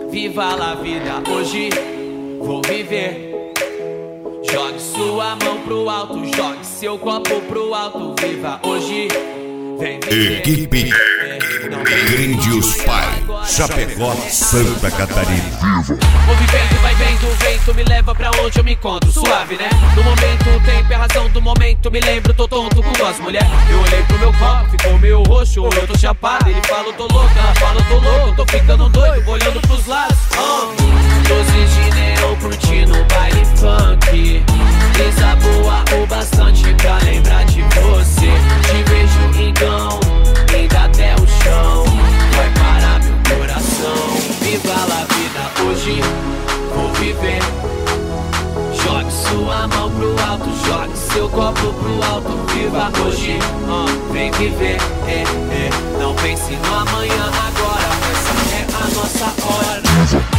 Viva la vida, hoje vou viver. Jogue sua mão pro alto, jogue seu copo pro alto. Viva hoje, vem viver. Equipe Grandios Pai, Chapecó, Santa Catarina. Vou vivendo, vai vendo, o vento me leva pra onde eu me encontro. Suave, né? No momento, o tempo é a razão do momento. Me lembro, tô tonto com duas mulheres. Eu olhei pro meu copo, ficou meio roxo. Eu tô chapado, ele fala, eu tô louco. Ela fala, eu tô louco, eu tô ficando doido. Vou olhando pros lados. Luzes de neon curtindo baile funk. Brisa boa o bastante pra lembrar de você. Te vejo então, linda até o chão. Vai parar meu coração. Viva la vida, hoje vou viver. Jogue sua mão pro alto, jogue seu copo pro alto. Viva hoje, vem viver. Não pense no amanhã, agora. Essa é a nossa hora.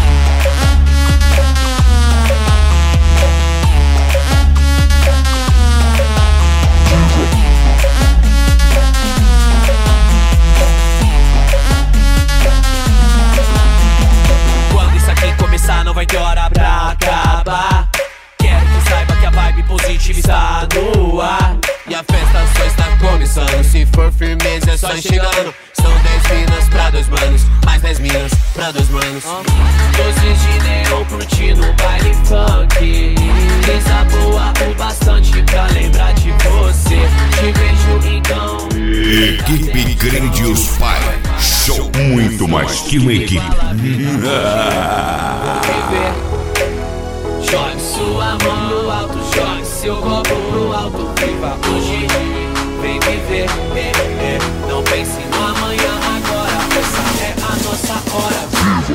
Não vai ter hora pra acabar. Quero que saiba que a vibe positiva está no ar. E a festa só está começando. Se for firmeza é só chegando. São 10 minas pra 2 manos, mais 10 minas pra 2 manos. Luzes de neon curtindo baile funk. Brisa boa o bastante pra lembrar de você. Te vejo então. Equipe Grandios Pai, show muito mais que uma equipe. Jogue sua mão pro alto, jogue seu copo pro alto. Viva hoje, vem viver. Não pense no amanhã, agora. Essa é a nossa hora.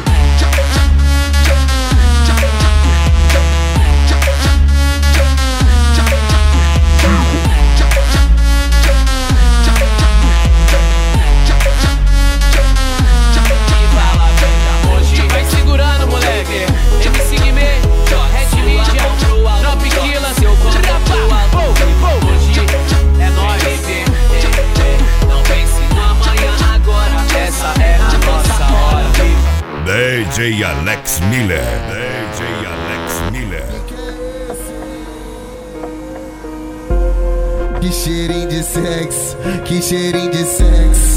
DJ Alex Miller. DJ Alex Miller. Que cheirinho de sexo, que cheirinho de sexo.